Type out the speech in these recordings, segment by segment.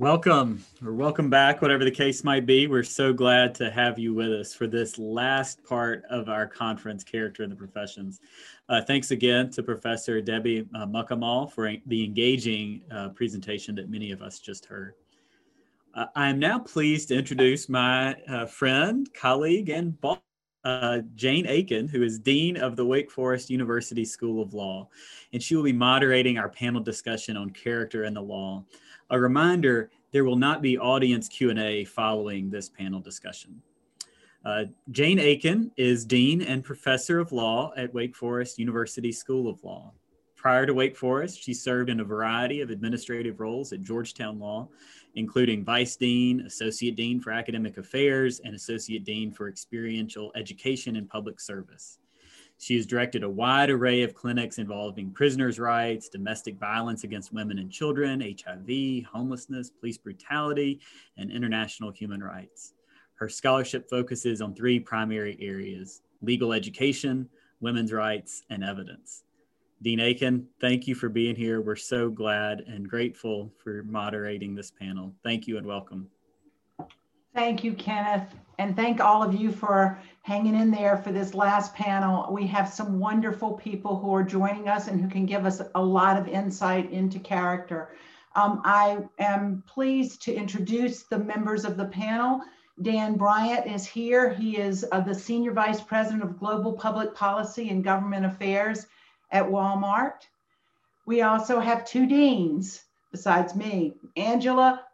Welcome or welcome back, whatever the case might be. We're so glad to have you with us for this last part of our conference, Character in the Professions. Thanks again to Professor Debbie Mukamal for the engaging presentation that many of us just heard. I am now pleased to introduce my friend, colleague, and boss, Jane Aiken, who is Dean of the Wake Forest University School of Law, and she will be moderating our panel discussion on character in the law. A reminder, there will not be audience Q&A following this panel discussion. Jane Aiken is Dean and Professor of Law at Wake Forest University School of Law. Prior to Wake Forest, she served in a variety of administrative roles at Georgetown Law, including Vice Dean, Associate Dean for Academic Affairs, and Associate Dean for Experiential Education and Public Service. She has directed a wide array of clinics involving prisoners' rights, domestic violence against women and children, HIV, homelessness, police brutality, and international human rights. Her scholarship focuses on three primary areas: legal education, women's rights, and evidence. Dean Aiken, thank you for being here. We're so glad and grateful for moderating this panel. Thank you and welcome. Thank you, Kenneth, and thank all of you for hanging in there for this last panel. We have some wonderful people who are joining us and who can give us a lot of insight into character. I am pleased to introduce the members of the panel. Dan Bryant is here. He is the Senior Vice President of Global Public Policy and Government Affairs at Walmart. We also have two deans besides me, Angela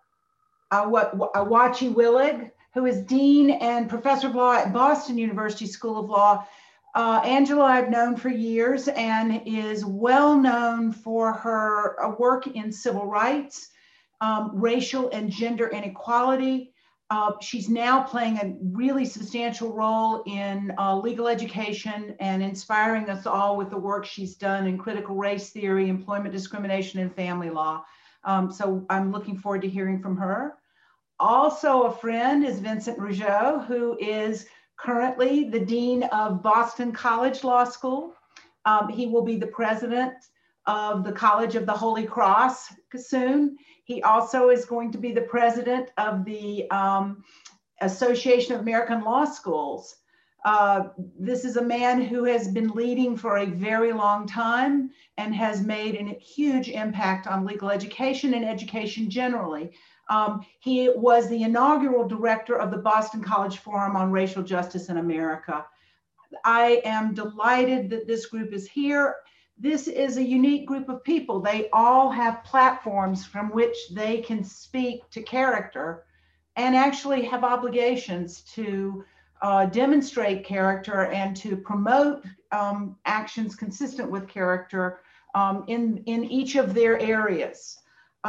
Awachi-Willig, who is Dean and Professor of Law at Boston University School of Law. Angela I've known for years and is well known for her work in civil rights, racial and gender inequality. She's now playing a really substantial role in legal education and inspiring us all with the work she's done in critical race theory, employment discrimination, and family law. So I'm looking forward to hearing from her. Also a friend is Vincent Rougeau, who is currently the Dean of Boston College Law School. He will be the president of the College of the Holy Cross soon. He also is going to be the president of the Association of American Law Schools. This is a man who has been leading for a very long time and has made a huge impact on legal education and education generally. He was the inaugural director of the Boston College Forum on Racial Justice in America. I am delighted that this group is here. This is a unique group of people. They all have platforms from which they can speak to character and actually have obligations to demonstrate character and to promote actions consistent with character in each of their areas.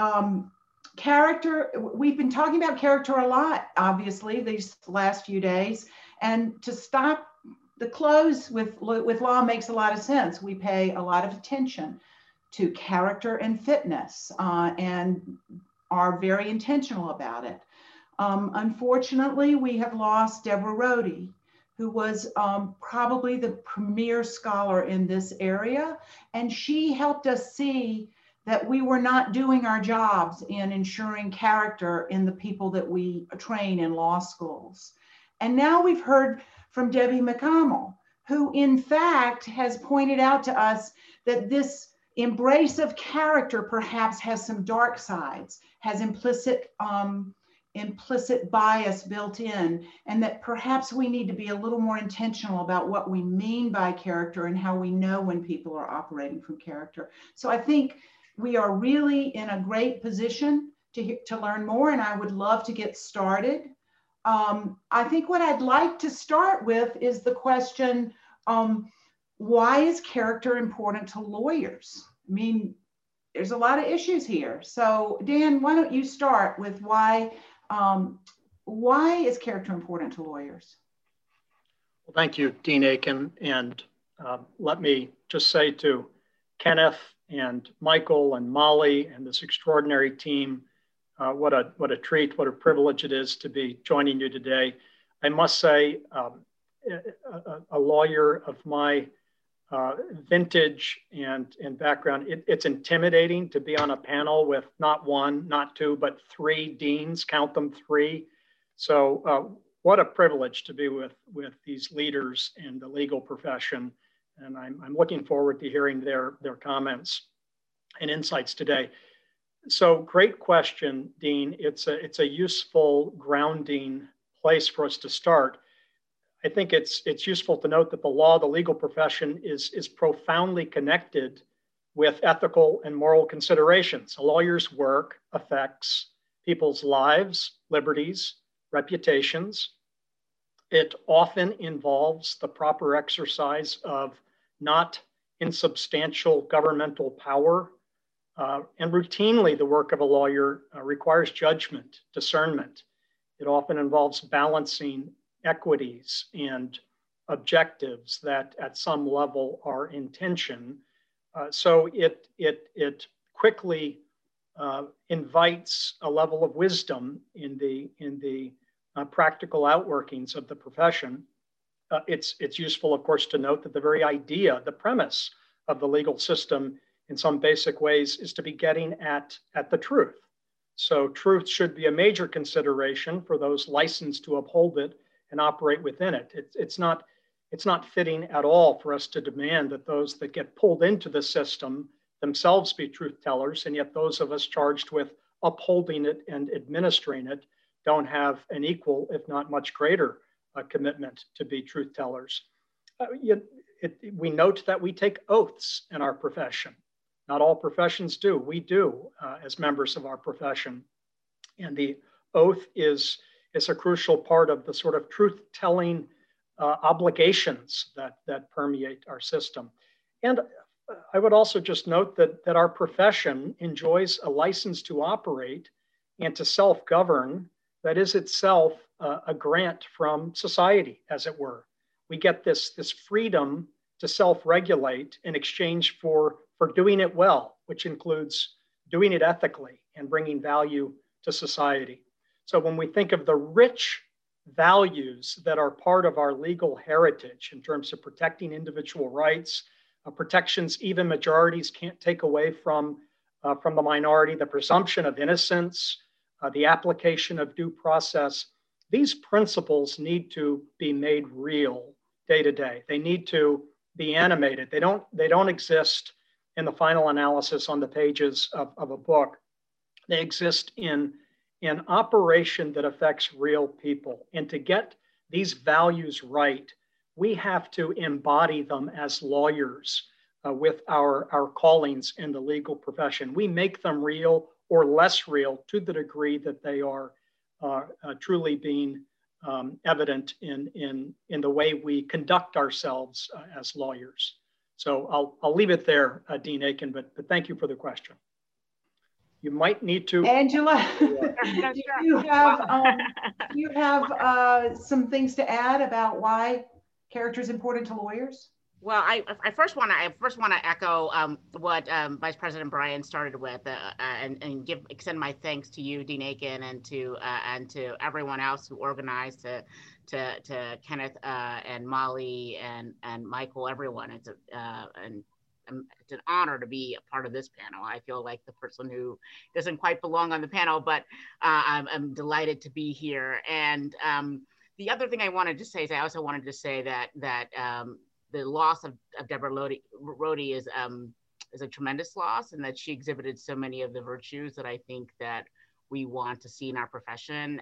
Character, we've been talking about character a lot, obviously, these last few days, and to stop the close with law makes a lot of sense. We pay a lot of attention to character and fitness and are very intentional about it. Unfortunately, we have lost Deborah Rohde, who was probably the premier scholar in this area, and she helped us see that we were not doing our jobs in ensuring character in the people that we train in law schools. And now we've heard from Debbie Mukamal, who in fact has pointed out to us that this embrace of character perhaps has some dark sides, has implicit bias built in, and that perhaps we need to be a little more intentional about what we mean by character and how we know when people are operating from character. So I think we are really in a great position to learn more, and I would love to get started. I think what I'd like to start with is the question, why is character important to lawyers? I mean, there's a lot of issues here. So Dan, why don't you start with why is character important to lawyers? Well, thank you, Dean Aiken. And let me just say to Kenneth and Michael and Molly and this extraordinary team, what a treat, what a privilege it is to be joining you today. I must say, a lawyer of my vintage and background. It's intimidating to be on a panel with not one, not two, but three deans, count them, three. So what a privilege to be with these leaders in the legal profession. And I'm looking forward to hearing their comments and insights today. So great question, Dean. It's a useful grounding place for us to start. I think it's useful to note that the law, the legal profession is profoundly connected with ethical and moral considerations. A lawyer's work affects people's lives, liberties, reputations. It often involves the proper exercise of not insubstantial governmental power. And routinely, the work of a lawyer requires judgment, discernment. It often involves balancing equities and objectives that at some level are in tension. So it quickly invites a level of wisdom in the practical outworkings of the profession. It's useful, of course, to note that the very idea, the premise of the legal system in some basic ways is to be getting at the truth. So truth should be a major consideration for those licensed to uphold it and operate within it. It's not fitting at all for us to demand that those that get pulled into the system themselves be truth tellers, and yet those of us charged with upholding it and administering it don't have an equal, if not much greater, commitment to be truth tellers. We note that we take oaths in our profession. Not all professions do. We do as members of our profession. And the oath is a crucial part of the sort of truth-telling obligations that permeate our system. And I would also just note that our profession enjoys a license to operate and to self-govern that is itself a grant from society, as it were. We get this freedom to self-regulate in exchange for doing it well, which includes doing it ethically and bringing value to society. So when we think of the rich values that are part of our legal heritage in terms of protecting individual rights, protections even majorities can't take away from the minority, the presumption of innocence, the application of due process, these principles need to be made real day to day. They need to be animated. They don't exist in the final analysis on the pages of a book. They exist in an operation that affects real people. And to get these values right, we have to embody them as lawyers with our callings in the legal profession. We make them real or less real to the degree that they are truly being evident in the way we conduct ourselves as lawyers. So I'll leave it there, Dean Aiken, but thank you for the question. You might need to. Angela, do you have some things to add about why character is important to lawyers? Well, I first want to echo what Vice President Bryan started with, and extend my thanks to you, Dean Aiken, and to everyone else who organized, to Kenneth and Molly and Michael, everyone. It's an honor to be a part of this panel. I feel like the person who doesn't quite belong on the panel, but I'm delighted to be here. And the other thing I wanted to say is I also wanted to say that the loss of Deborah Rohde is a tremendous loss, and that she exhibited so many of the virtues that I think that we want to see in our profession.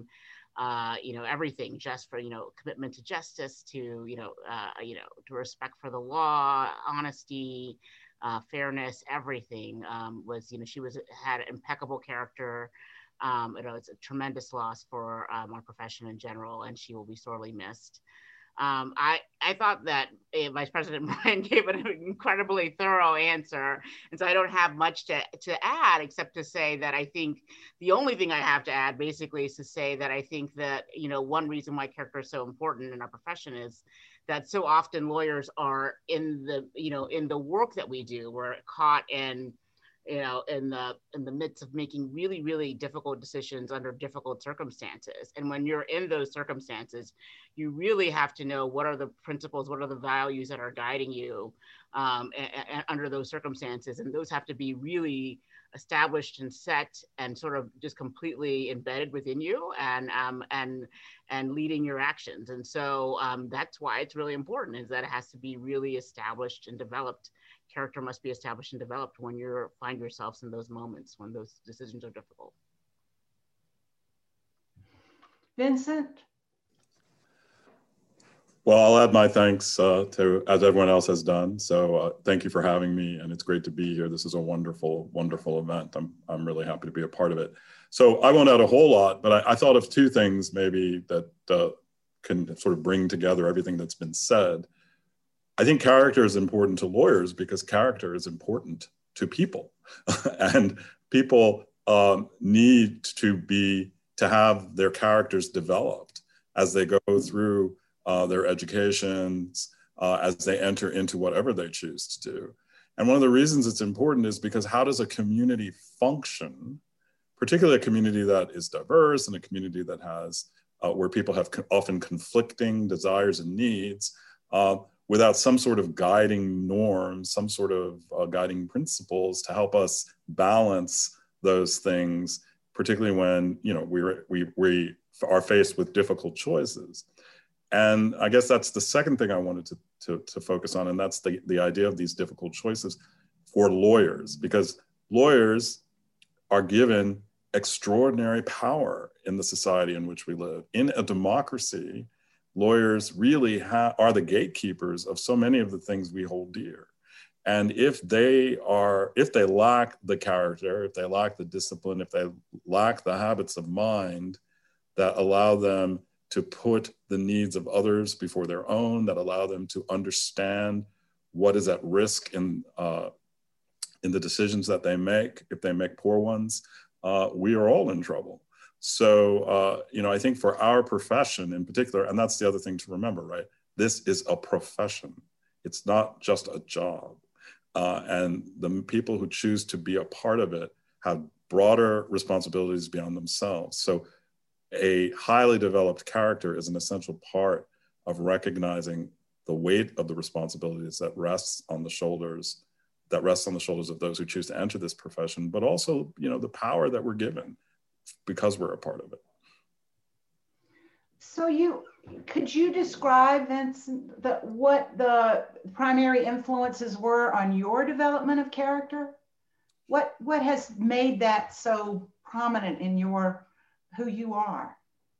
Everything just for, commitment to justice, to respect for the law, honesty, fairness, everything she had impeccable character. It's a tremendous loss for our profession in general, and she will be sorely missed. I thought that Vice President Bryan gave an incredibly thorough answer, and so I don't have much to add except to say that I think the only thing I have to add basically is to say that I think that one reason why character is so important in our profession is that so often lawyers are in the work that we do, we're caught in in the midst of making really, really difficult decisions under difficult circumstances. And when you're in those circumstances, you really have to know what are the principles, what are the values that are guiding you under those circumstances. And those have to be really established and set and sort of just completely embedded within you and leading your actions. And so that's why it's really important, is that it has to be really established and developed. Character must be established and developed when you find yourselves in those moments when those decisions are difficult. Vincent? Well, I'll add my thanks to, as everyone else has done. So thank you for having me, and it's great to be here. This is a wonderful, wonderful event. I'm really happy to be a part of it. So I won't add a whole lot, but I thought of two things maybe that can sort of bring together everything that's been said. I think character is important to lawyers because character is important to people, and people need to have their characters developed as they go through their educations, as they enter into whatever they choose to do. And one of the reasons it's important is because how does a community function, particularly a community that is diverse and a community that has, where people have often conflicting desires and needs, without some sort of guiding norms, some sort of guiding principles to help us balance those things, particularly when we are faced with difficult choices. And I guess that's the second thing I wanted to focus on, and that's the idea of these difficult choices for lawyers, because lawyers are given extraordinary power in the society in which we live. In a democracy, lawyers really are the gatekeepers of so many of the things we hold dear. And if they lack the character, if they lack the discipline, if they lack the habits of mind that allow them to put the needs of others before their own, that allow them to understand what is at risk in the decisions that they make, if they make poor ones, we are all in trouble. So, I think for our profession in particular, and that's the other thing to remember, right? This is a profession. It's not just a job. And the people who choose to be a part of it have broader responsibilities beyond themselves. So a highly developed character is an essential part of recognizing the weight of the responsibilities that rests on the shoulders of those who choose to enter this profession, but also, the power that we're given because we're a part of it. So could you describe, Vincent, what the primary influences were on your development of character? What has made that so prominent in who you are?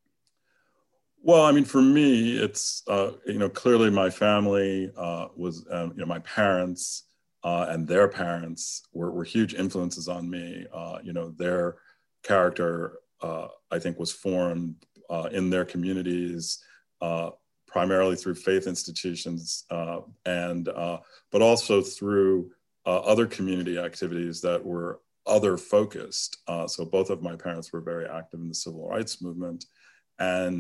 Well, I mean, for me, it's, clearly my family was, my parents and their parents were huge influences on me. Their character, I think, was formed in their communities, primarily through faith institutions, but also through other community activities that were other focused. So both of my parents were very active in the civil rights movement, and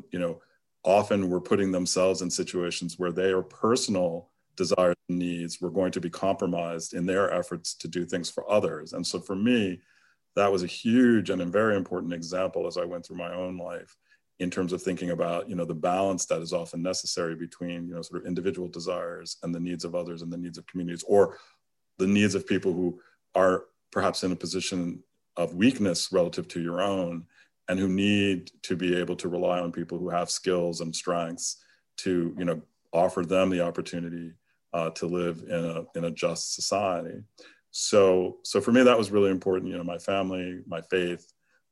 often were putting themselves in situations where their personal desires and needs were going to be compromised in their efforts to do things for others. And so for me, that was a huge and a very important example as I went through my own life in terms of thinking about, the balance that is often necessary between, sort of individual desires and the needs of others and the needs of communities, or the needs of people who are perhaps in a position of weakness relative to your own, and who need to be able to rely on people who have skills and strengths to, offer them the opportunity to live in a just society. So for me, that was really important. My family, my faith,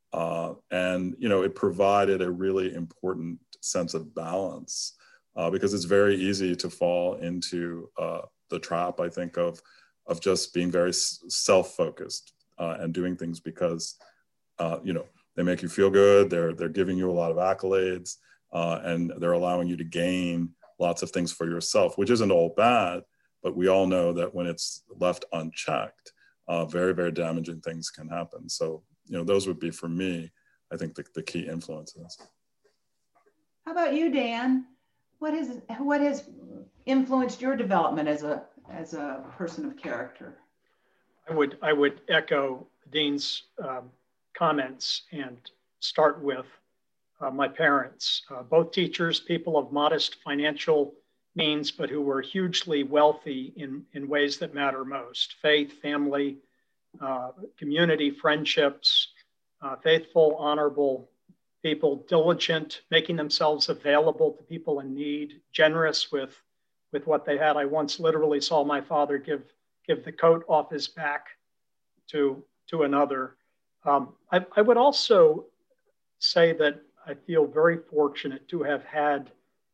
and it provided a really important sense of balance, because it's very easy to fall into the trap, I think, of just being very self-focused and doing things because they make you feel good. They're giving you a lot of accolades, and they're allowing you to gain lots of things for yourself, which isn't all bad. But we all know that when it's left unchecked, very, very damaging things can happen. So, those would be, for me, I think, the key influences. How about you, Dan? What has influenced your development as a person of character? I would echo Dean's comments and start with my parents, both teachers, people of modest financial means, but who were hugely wealthy in ways that matter most: faith, family, community, friendships, faithful, honorable people, diligent, making themselves available to people in need, generous with what they had. I once literally saw my father give the coat off his back to another. I would also say that I feel very fortunate to have had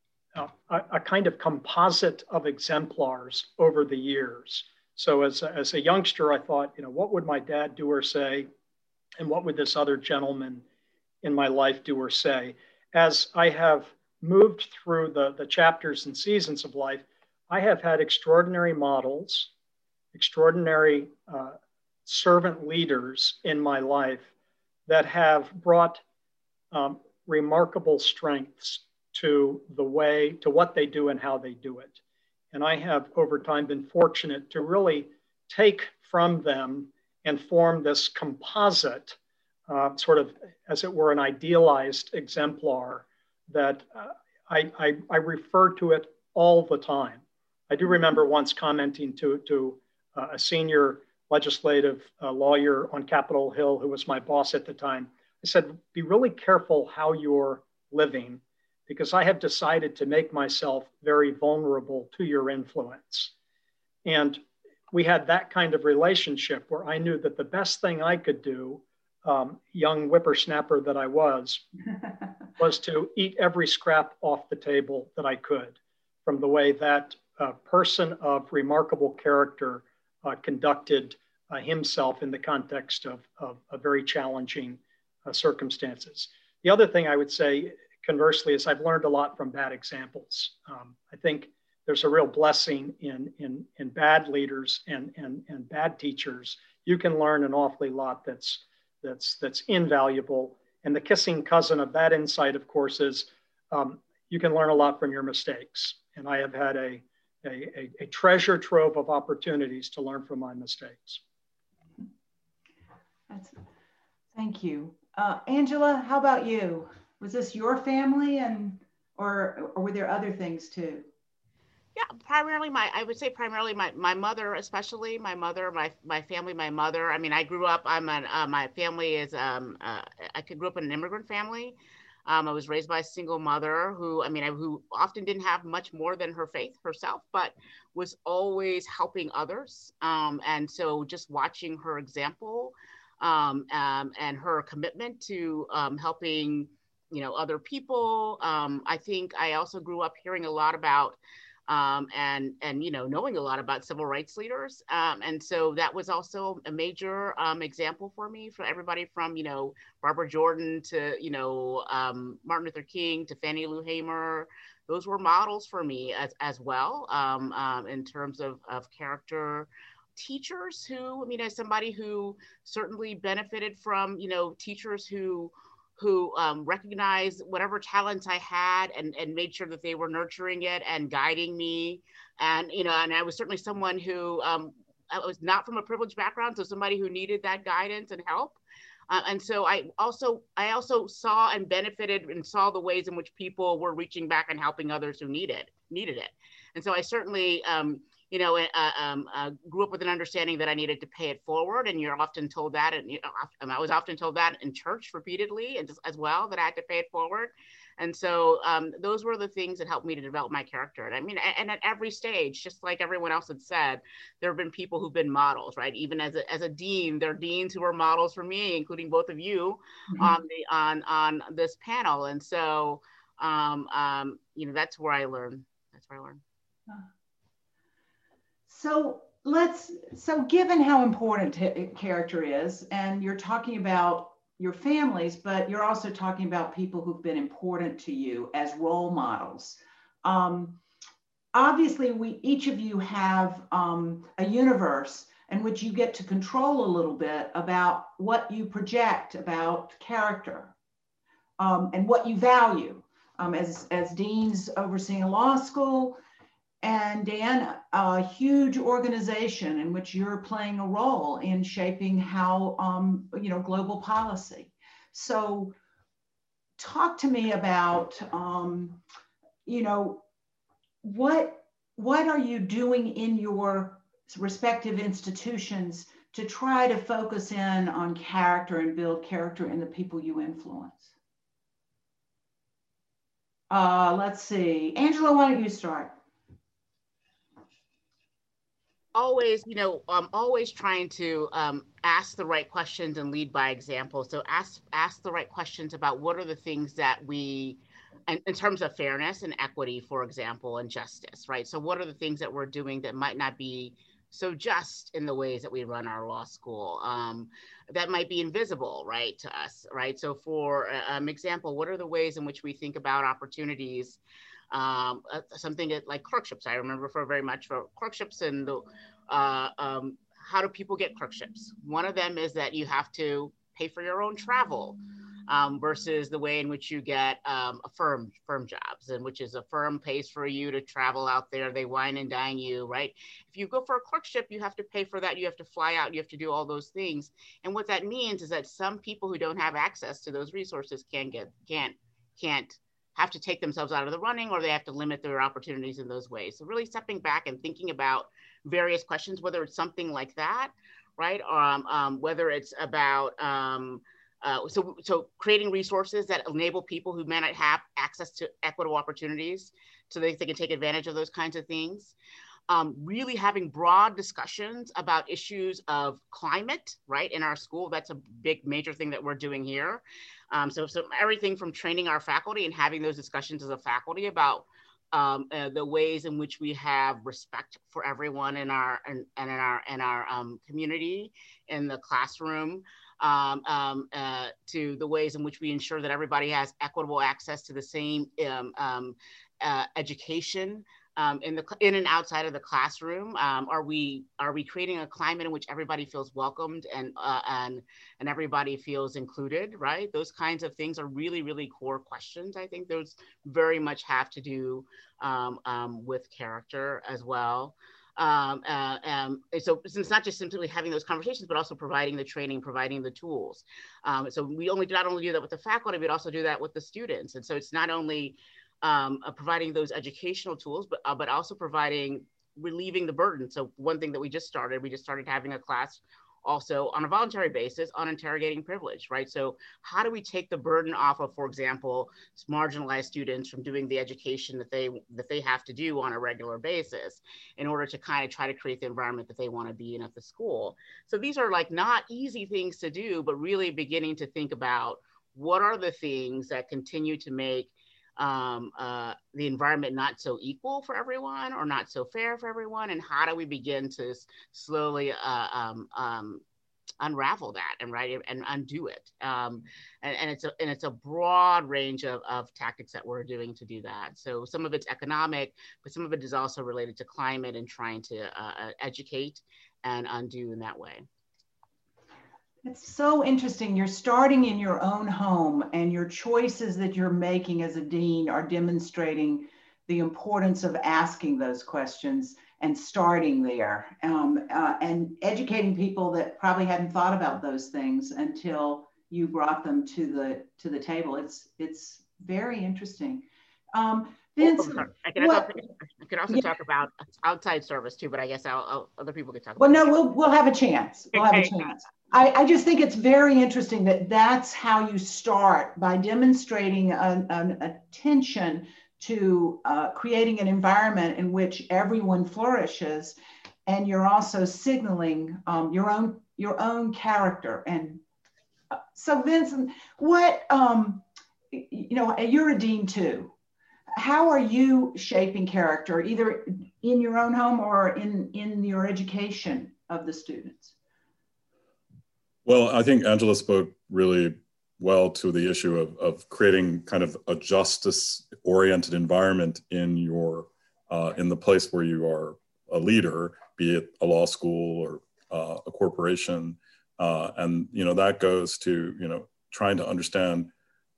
a kind of composite of exemplars over the years. So as a youngster, I thought, what would my dad do or say? And what would this other gentleman in my life do or say? As I have moved through the chapters and seasons of life, I have had extraordinary models, extraordinary servant leaders in my life that have brought remarkable strengths to what they do and how they do it. And I have over time been fortunate to really take from them and form this composite, sort of, as it were, an idealized exemplar that I refer to it all the time. I do remember once commenting to a senior legislative lawyer on Capitol Hill, who was my boss at the time. I said, be really careful how you're living, because I have decided to make myself very vulnerable to your influence. And we had that kind of relationship where I knew that the best thing I could do, young whippersnapper that I was to eat every scrap off the table that I could from the way that person of remarkable character conducted himself in the context of very challenging circumstances. The other thing I would say, conversely, is I've learned a lot from bad examples. I think there's a real blessing in bad leaders and bad teachers. You can learn an awfully lot that's invaluable. And the kissing cousin of that insight, of course, is you can learn a lot from your mistakes. And I have had a treasure trove of opportunities to learn from my mistakes. Thank you. Angela, how about you? Was this your family, or were there other things too? Yeah, primarily I would say primarily my mother, especially my mother, my family, my mother. I mean, I grew up, my family is, I grew up in an immigrant family. I was raised by a single mother who often didn't have much more than her faith herself, but was always helping others. And so just watching her example and her commitment to helping, other people. I think I also grew up hearing a lot about and knowing a lot about civil rights leaders. And so that was also a major example for me, for everybody from, Barbara Jordan to, Martin Luther King to Fannie Lou Hamer. Those were models for me as well in terms of character. Teachers who, as somebody who certainly benefited from, teachers who recognized whatever talents I had and made sure that they were nurturing it and guiding me. And, and I was certainly someone who I was not from a privileged background, so somebody who needed that guidance and help. And so I also saw and benefited and saw the ways in which people were reaching back and helping others who needed it. And so I certainly, grew up with an understanding that I needed to pay it forward. And you're often told that, and I was often told that in church repeatedly, and just as well, that I had to pay it forward. And so those were the things that helped me to develop my character. And and at every stage, just like everyone else had said, there have been people who've been models, right? Even as a dean, there are deans who are models for me, including both of you on this panel. And so, that's where I learned. So given how important character is, and you're talking about your families, but you're also talking about people who've been important to you as role models. Obviously, each of you have a universe in which you get to control a little bit about what you project about character and what you value. As deans overseeing a law school, And Dan, a huge organization in which you're playing a role in shaping how, global policy. So talk to me about, what are you doing in your respective institutions to try to focus in on character and build character in the people you influence? Let's see. Angela, why don't you start? Always, always trying to ask the right questions and lead by example. So ask the right questions about what are the things that we, in terms of fairness and equity, for example, and justice, right? So what are the things that we're doing that might not be so just in the ways that we run our law school, that might be invisible, right, to us, right? So for example, what are the ways in which we think about opportunities, something like clerkships? I remember very much for clerkships and how do people get clerkships? One of them is that you have to pay for your own travel, versus the way in which you get firm jobs, and which is a firm pays for you to travel out there. They wine and dine you, right? If you go for a clerkship, you have to pay for that. You have to fly out. You have to do all those things. And what that means is that some people who don't have access to those resources can't have to take themselves out of the running, or they have to limit their opportunities in those ways. So really stepping back and thinking about various questions, whether it's something like that, right? Whether it's about, so creating resources that enable people who may not have access to equitable opportunities so they can take advantage of those kinds of things. Really having broad discussions about issues of climate, right, in our school. That's a big major thing that we're doing here. So everything from training our faculty and having those discussions as a faculty about the ways in which we have respect for everyone in our community, in the classroom, to the ways in which we ensure that everybody has equitable access to the same education in and outside of the classroom. Are we creating a climate in which everybody feels welcomed and everybody feels included, right? Those kinds of things are really, really core questions. I think those very much have to do with character as well. So it's not just simply having those conversations, but also providing the training, providing the tools. So we not only do that with the faculty, but also do that with the students. And so it's not only providing those educational tools, but also relieving the burden. So one thing that we just started having a class also on a voluntary basis on interrogating privilege, right? So how do we take the burden off of, for example, marginalized students from doing the education that they have to do on a regular basis in order to kind of try to create the environment that they want to be in at the school? So these are like not easy things to do, but really beginning to think about what are the things that continue to make the environment not so equal for everyone or not so fair for everyone, and how do we begin to slowly unravel that and undo it, and it's a broad range of tactics that we're doing to do that. So some of it's economic, but some of it is also related to climate and trying to educate and undo in that way. It's so interesting. You're starting in your own home, and your choices that you're making as a dean are demonstrating the importance of asking those questions and starting there, and educating people that probably hadn't thought about those things until you brought them to the table. It's very interesting. Vince, I could also talk about outside service too, but I guess other people could talk about it. Well, we'll have a chance. We'll have a chance. I just think it's very interesting that that's how you start, by demonstrating an attention to creating an environment in which everyone flourishes, and you're also signaling your own character. And so, Vincent, what you're a dean too. How are you shaping character, either in your own home or in your education of the students? Well, I think Angela spoke really well to the issue of creating kind of a justice-oriented environment in the place where you are a leader, be it a law school or a corporation, and that goes to trying to understand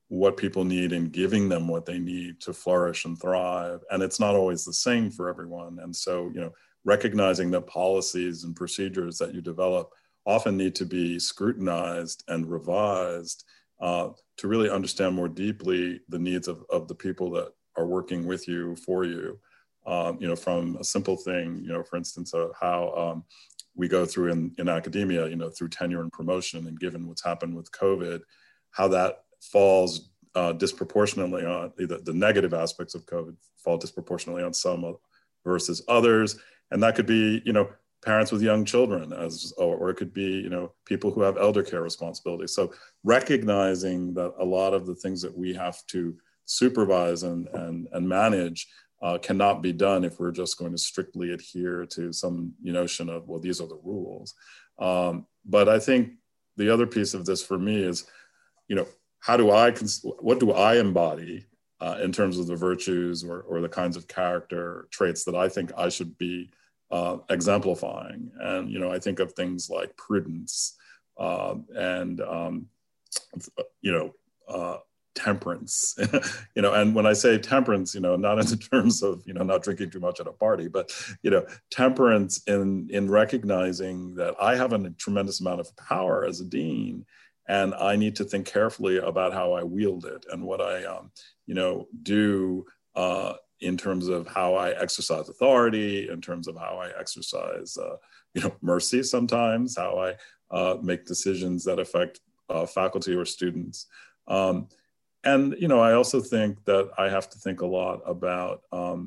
what people need and giving them what they need to flourish and thrive. And it's not always the same for everyone. And so, recognizing that policies and procedures that you develop often need to be scrutinized and revised to really understand more deeply the needs of the people that are working with you, for you. From a simple thing, for instance, how we go through in academia, through tenure and promotion, and given what's happened with COVID, how that falls disproportionately on the negative aspects of COVID fall disproportionately on some versus others. And that could be, parents with young children, or it could be, people who have elder care responsibilities. So recognizing that a lot of the things that we have to supervise and manage cannot be done if we're just going to strictly adhere to some notion of, well, these are the rules. But I think the other piece of this for me is, what do I embody in terms of the virtues or the kinds of character traits that I think I should be exemplifying? And, I think of things like prudence and, temperance, and when I say temperance, not in terms of, not drinking too much at a party, but, temperance in recognizing that I have a tremendous amount of power as a dean, and I need to think carefully about how I wield it and what I, do in terms of how I exercise authority, in terms of how I exercise, mercy sometimes, how I make decisions that affect faculty or students. And, I also think that I have to think a lot about,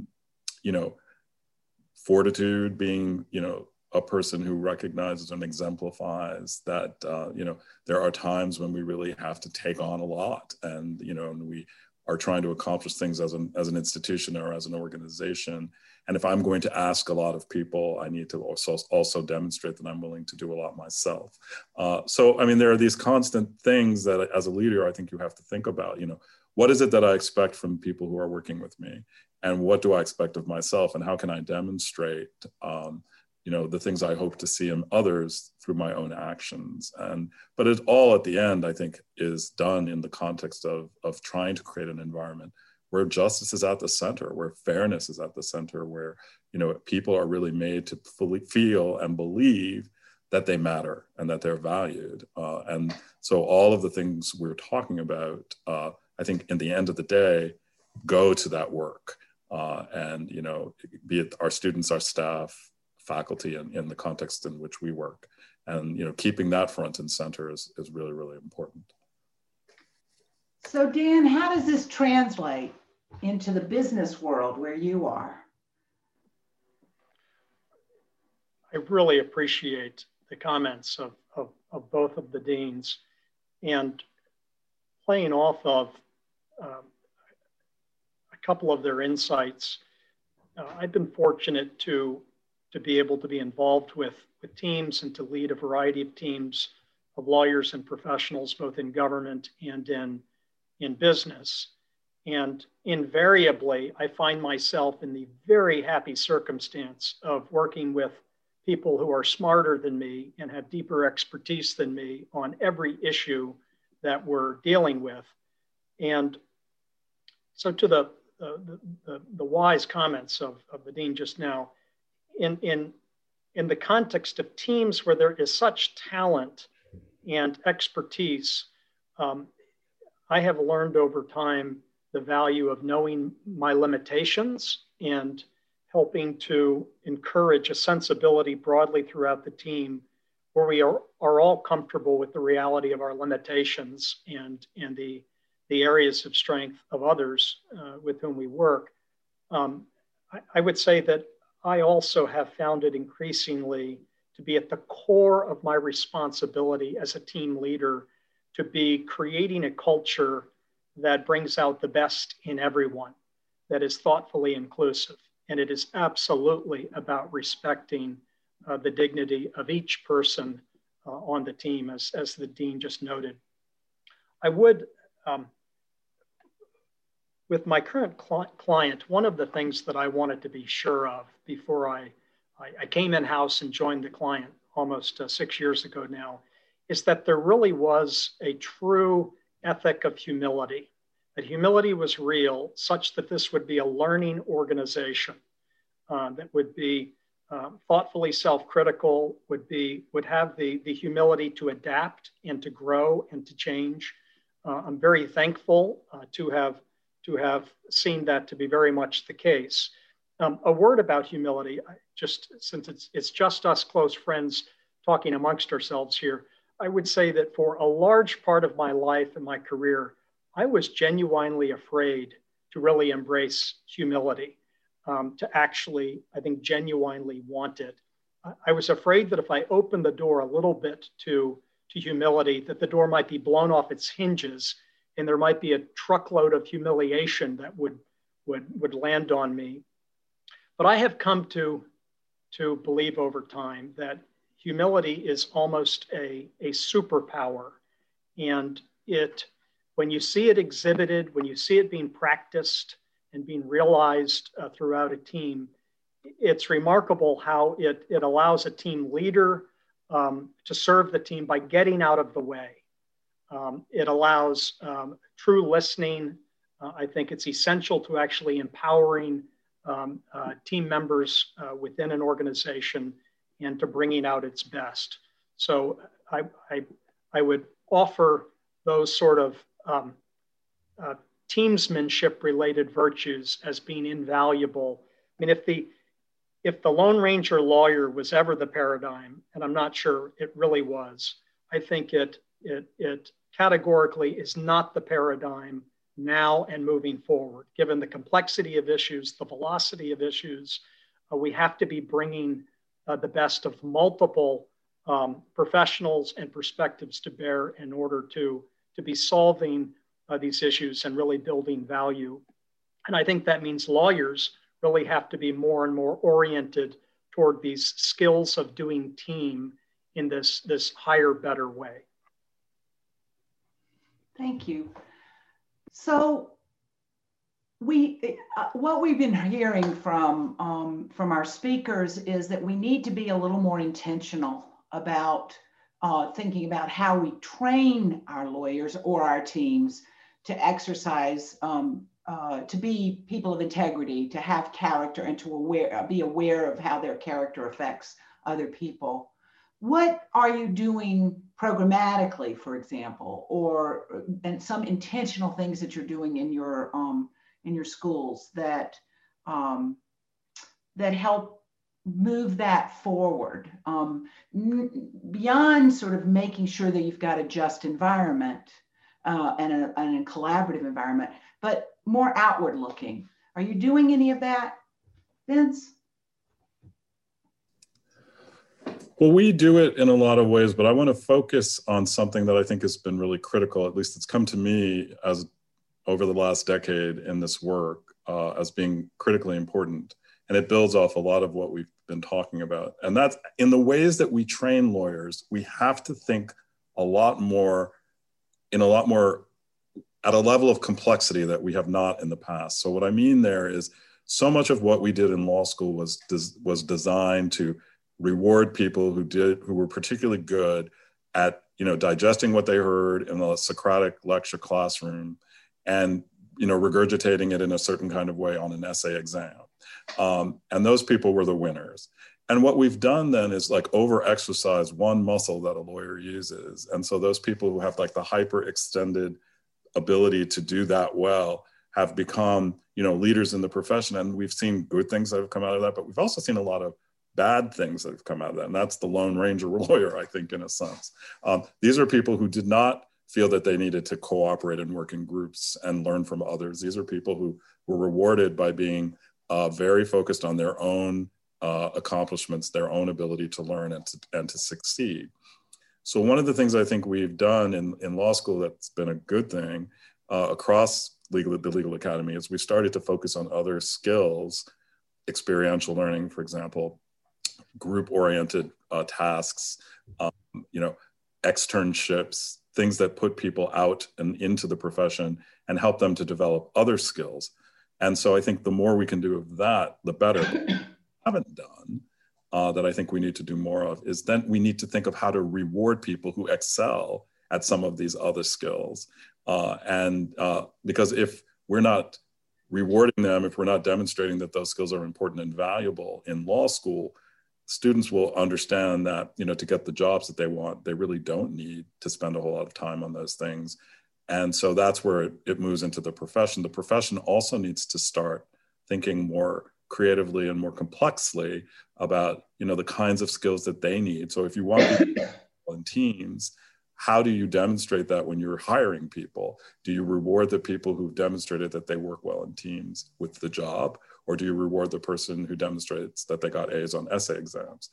fortitude, being, a person who recognizes and exemplifies that, there are times when we really have to take on a lot, and, and we are trying to accomplish things as an institution or as an organization. And if I'm going to ask a lot of people, I need to also demonstrate that I'm willing to do a lot myself. So, there are these constant things that as a leader, I think you have to think about, what is it that I expect from people who are working with me? And what do I expect of myself? And how can I demonstrate, the things I hope to see in others through my own actions? But it all at the end, I think, is done in the context of trying to create an environment where justice is at the center, where fairness is at the center, where, people are really made to fully feel and believe that they matter and that they're valued. And so all of the things we're talking about, I think in the end of the day, go to that work. And, be it our students, our staff, faculty, and in the context in which we work. And, keeping that front and center is really, really important. So Dan, how does this translate into the business world where you are? I really appreciate the comments of both of the deans, and playing off of a couple of their insights. I've been fortunate to be able to be involved with teams and to lead a variety of teams of lawyers and professionals, both in government and in business. And invariably, I find myself in the very happy circumstance of working with people who are smarter than me and have deeper expertise than me on every issue that we're dealing with. And so to the wise comments of the dean just now, in the context of teams where there is such talent and expertise, I have learned over time the value of knowing my limitations and helping to encourage a sensibility broadly throughout the team where we are all comfortable with the reality of our limitations and the areas of strength of others with whom we work. I would say that I also have found it increasingly to be at the core of my responsibility as a team leader to be creating a culture that brings out the best in everyone, that is thoughtfully inclusive. And it is absolutely about respecting the dignity of each person on the team, as the dean just noted. I would, with my current client, one of the things that I wanted to be sure of before I came in-house and joined the client almost 6 years ago now, is that there really was a true ethic of humility, that humility was real, such that this would be a learning organization that would be thoughtfully self-critical, would have the humility to adapt and to grow and to change. I'm very thankful to have seen that to be very much the case. A word about humility, just since it's just us close friends talking amongst ourselves here, I would say that for a large part of my life and my career, I was genuinely afraid to really embrace humility, to actually, I think, genuinely want it. I was afraid that if I opened the door a little bit to humility, that the door might be blown off its hinges and there might be a truckload of humiliation that would land on me. But I have come to believe over time that humility is almost a superpower. And when you see it exhibited, when you see it being practiced and being realized throughout a team, it's remarkable how it allows a team leader to serve the team by getting out of the way. It allows true listening. I think it's essential to actually empowering team members within an organization and to bringing out its best. So I would offer those sort of teamsmanship related virtues as being invaluable. I mean, if the Lone Ranger lawyer was ever the paradigm, and I'm not sure it really was, I think it categorically is not the paradigm now and moving forward. Given the complexity of issues, the velocity of issues, we have to be bringing the best of multiple professionals and perspectives to bear in order to be solving these issues and really building value. And I think that means lawyers really have to be more and more oriented toward these skills of doing team in this higher, better way. Thank you. So what we've been hearing from our speakers is that we need to be a little more intentional about thinking about how we train our lawyers or our teams to exercise, to be people of integrity, to have character, and to be aware of how their character affects other people. What are you doing programmatically, for example, and some intentional things that you're doing in your schools that help move that forward, beyond sort of making sure that you've got a just environment and a collaborative environment, but more outward looking? Are you doing any of that, Vince? Well, we do it in a lot of ways, but I want to focus on something that I think has been really critical, at least it's come to me as over the last decade in this work as being critically important. And it builds off a lot of what we've been talking about. And that's in the ways that we train lawyers, we have to think a lot more at a level of complexity that we have not in the past. So what I mean there is so much of what we did in law school was designed to reward people who were particularly good at digesting what they heard in the Socratic lecture classroom and regurgitating it in a certain kind of way on an essay exam. And those people were the winners. And what we've done then is like over-exercise one muscle that a lawyer uses. And so those people who have like the hyper-extended ability to do that well have become, leaders in the profession. And we've seen good things that have come out of that, but we've also seen a lot of bad things that have come out of that. And that's the Lone Ranger lawyer, I think, in a sense. These are people who did not feel that they needed to cooperate and work in groups and learn from others. These are people who were rewarded by being very focused on their own accomplishments, their own ability to learn and to succeed. So one of the things I think we've done in law school that's been a good thing across the Legal Academy is we started to focus on other skills, experiential learning, for example, group-oriented tasks, externships, things that put people out and into the profession and help them to develop other skills. And so I think the more we can do of that, the better. What we haven't done, that I think we need to do more of, is then we need to think of how to reward people who excel at some of these other skills. Because if we're not rewarding them, if we're not demonstrating that those skills are important and valuable in law school, students will understand that, to get the jobs that they want, they really don't need to spend a whole lot of time on those things. And so that's where it moves into the profession. The profession also needs to start thinking more creatively and more complexly about, the kinds of skills that they need. So if you want people in teams, how do you demonstrate that when you're hiring people? Do you reward the people who've demonstrated that they work well in teams with the job? Or do you reward the person who demonstrates that they got A's on essay exams?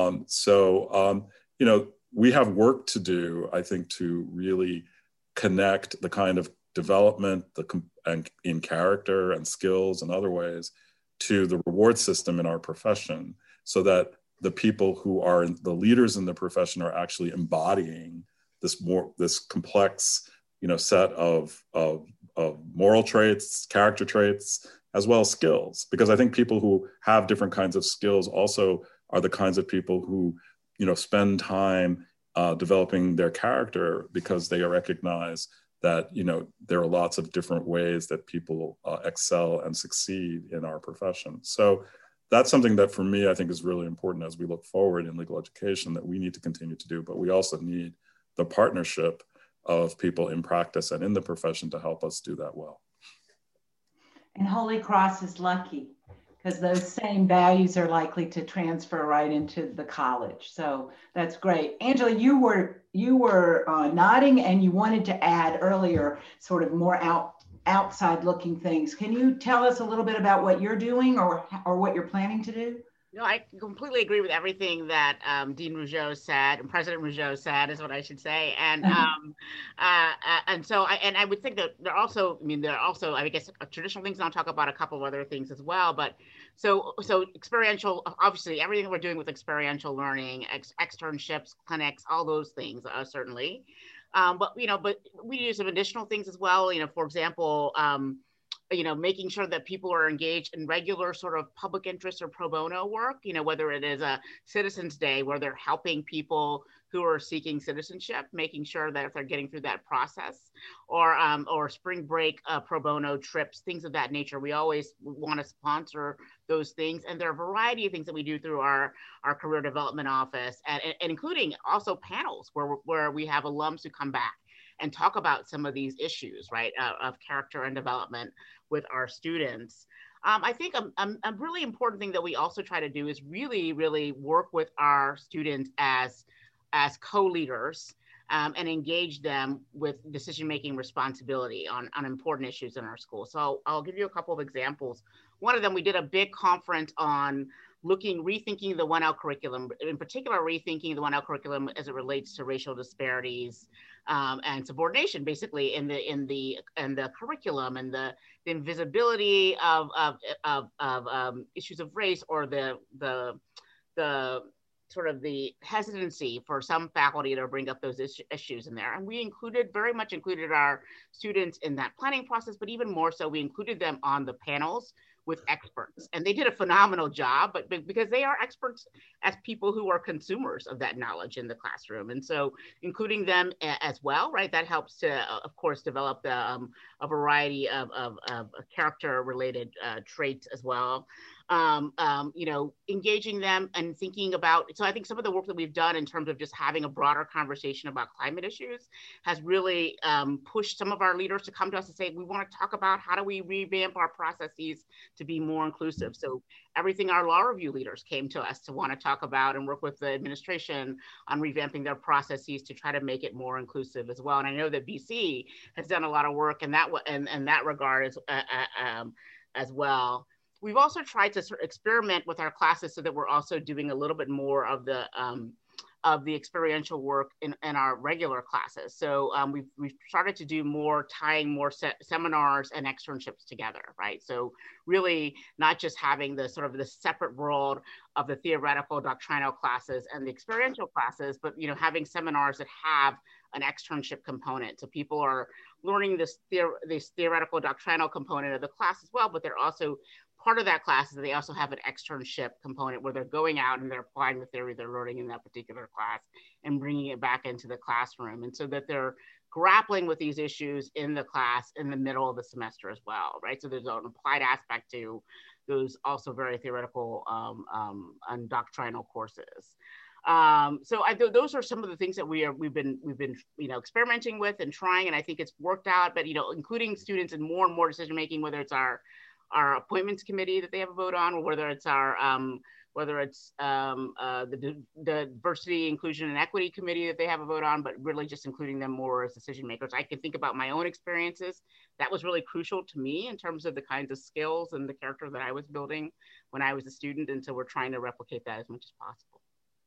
We have work to do, I think, to really connect the kind of development and in character and skills and other ways to the reward system in our profession, so that the people who are the leaders in the profession are actually embodying this complex, set of moral traits, character traits, as well as skills. Because I think people who have different kinds of skills also are the kinds of people who, spend time developing their character, because they recognize that, there are lots of different ways that people excel and succeed in our profession. So that's something that for me, I think is really important as we look forward in legal education, that we need to continue to do, but we also need the partnership of people in practice and in the profession to help us do that well. And Holy Cross is lucky, because those same values are likely to transfer right into the college. So that's great. Angela, you were nodding, and you wanted to add earlier sort of more outside looking things. Can you tell us a little bit about what you're doing or what you're planning to do? No, I completely agree with everything that Dean Rougeau said, and President Rougeau said, is what I should say. And I would think that there are also, I guess, traditional things, and I'll talk about a couple of other things as well. But so experiential, obviously, everything we're doing with experiential learning, externships, clinics, all those things, certainly. But we do some additional things as well. For example, making sure that people are engaged in regular sort of public interest or pro bono work, whether it is a Citizens Day where they're helping people who are seeking citizenship, making sure that if they're getting through that process, or spring break pro bono trips, things of that nature. We always want to sponsor those things. And there are a variety of things that we do through our career development office, and including also panels where we have alums who come back and talk about some of these issues, right, of character and development with our students. I think a really important thing that we also try to do is really, really work with our students as co-leaders and engage them with decision-making responsibility on important issues in our school. So I'll give you a couple of examples. One of them, we did a big conference on rethinking the 1L curriculum, in particular, rethinking the 1L curriculum as it relates to racial disparities and subordination, basically in the curriculum, and the invisibility of issues of race, or the sort of the hesitancy for some faculty to bring up those issues in there. And we very much included our students in that planning process, but even more so, we included them on the panels with experts. And they did a phenomenal job, but because they are experts as people who are consumers of that knowledge in the classroom. And so including them as well, right, that helps to, of course, develop a variety of character-related traits as well. Engaging them and thinking about, so I think some of the work that we've done in terms of just having a broader conversation about climate issues has really pushed some of our leaders to come to us and say, we want to talk about how do we revamp our processes to be more inclusive. So everything our law review leaders came to us to want to talk about and work with the administration on revamping their processes to try to make it more inclusive as well. And I know that BC has done a lot of work in that regard as well. We've also tried to sort of experiment with our classes so that we're also doing a little bit more of the experiential work in our regular classes. So we've started to do tying more seminars and externships together, right? So really not just having the sort of the separate world of the theoretical doctrinal classes and the experiential classes, but having seminars that have an externship component. So people are learning this theoretical doctrinal component of the class as well, but they're also part of that class is they also have an externship component where they're going out and they're applying the theory they're learning in that particular class and bringing it back into the classroom. And so that they're grappling with these issues in the class in the middle of the semester as well, right? So there's an applied aspect to those also very theoretical and doctrinal courses. So those are some of the things that we've been experimenting with and trying, and I think it's worked out. But including students in more and more decision making, whether it's our appointments committee that they have a vote on, or whether it's the diversity, inclusion, and equity committee that they have a vote on, but really just including them more as decision makers. I can think about my own experiences. That was really crucial to me in terms of the kinds of skills and the character that I was building when I was a student, and so we're trying to replicate that as much as possible.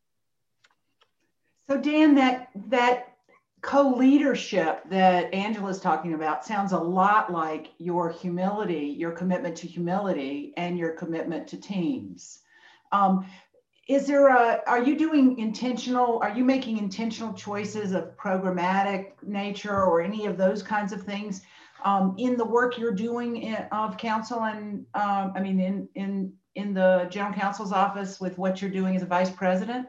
So Dan, that co-leadership that Angela's talking about sounds a lot like your humility, your commitment to humility, and your commitment to teams. Are you making intentional choices of programmatic nature or any of those kinds of things in the work you're doing of council and in the general counsel's office with what you're doing as a vice president?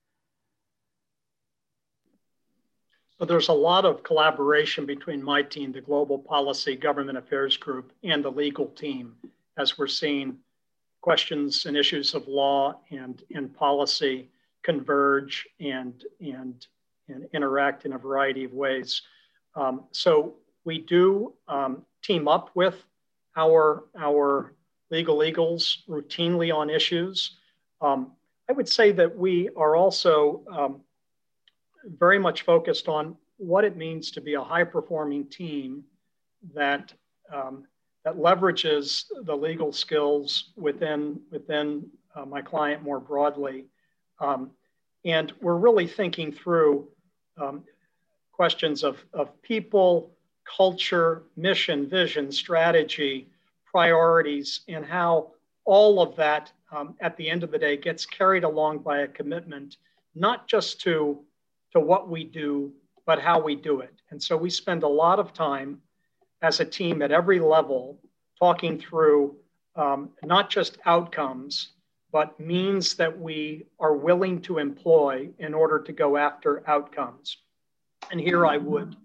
So there's a lot of collaboration between my team, the Global Policy Government Affairs Group, and the legal team, as we're seeing questions and issues of law and policy converge and interact in a variety of ways. So we do team up with our legal eagles routinely on issues. I would say that we are also very much focused on what it means to be a high-performing team that leverages the legal skills within my client more broadly. And we're really thinking through questions of people, culture, mission, vision, strategy, priorities, and how all of that at the end of the day gets carried along by a commitment, not just to what we do, but how we do it. And so we spend a lot of time as a team at every level talking through not just outcomes, but means that we are willing to employ in order to go after outcomes. And here I would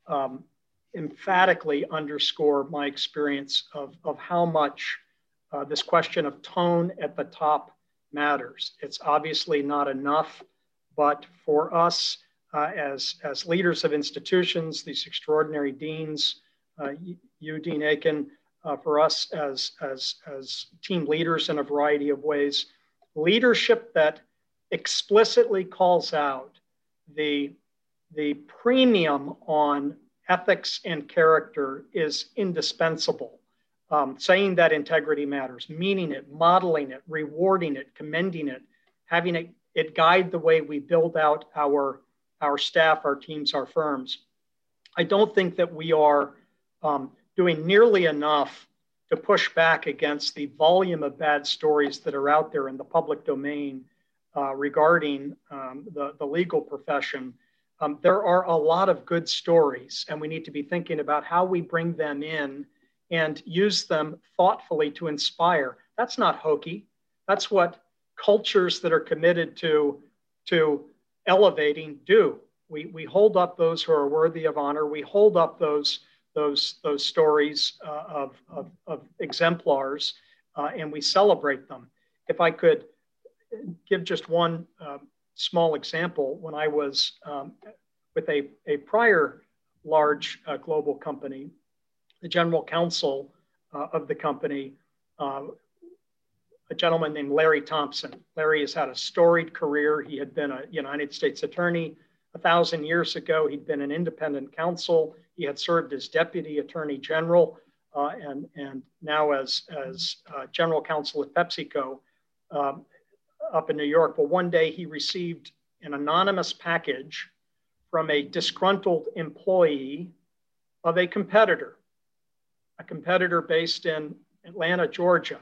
emphatically underscore my experience of how much this question of tone at the top matters. It's obviously not enough, but for us as leaders of institutions, these extraordinary deans, you, Dean Aiken, for us as team leaders in a variety of ways, leadership that explicitly calls out the premium on ethics and character is indispensable. Saying that integrity matters, meaning it, modeling it, rewarding it, commending it, having it guide the way we build out our staff, our teams, our firms. I don't think that we are doing nearly enough to push back against the volume of bad stories that are out there in the public domain regarding the legal profession. There are a lot of good stories, and we need to be thinking about how we bring them in and use them thoughtfully to inspire. That's not hokey. That's what cultures that are committed to elevating do. We hold up those who are worthy of honor. We hold up those stories of exemplars, and we celebrate them. If I could give just one small example, when I was with a prior large global company, the general counsel of the company, a gentleman named Larry Thompson. Larry has had a storied career. He had been a United States attorney 1,000 years ago. He'd been an independent counsel. He had served as deputy attorney general and now as general counsel at PepsiCo up in New York. But one day he received an anonymous package from a disgruntled employee of a competitor based in Atlanta, Georgia.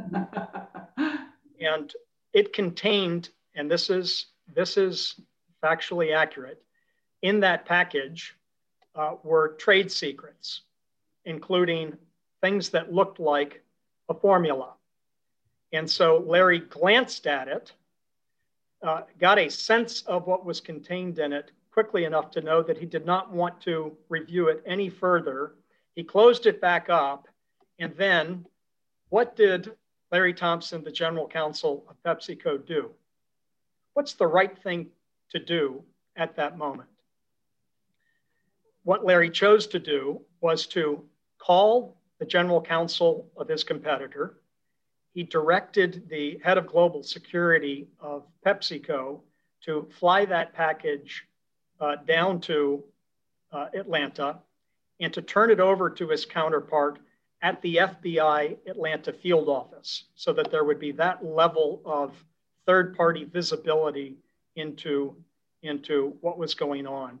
And it contained, and this is factually accurate, in that package were trade secrets, including things that looked like a formula. And so Larry glanced at it, got a sense of what was contained in it, quickly enough to know that he did not want to review it any further. He closed it back up. And then what did Larry Thompson, the general counsel of PepsiCo, do? What's the right thing to do at that moment? What Larry chose to do was to call the general counsel of his competitor. He directed the head of global security of PepsiCo to fly that package down to Atlanta and to turn it over to his counterpart at the FBI Atlanta field office so that there would be that level of third-party visibility into what was going on.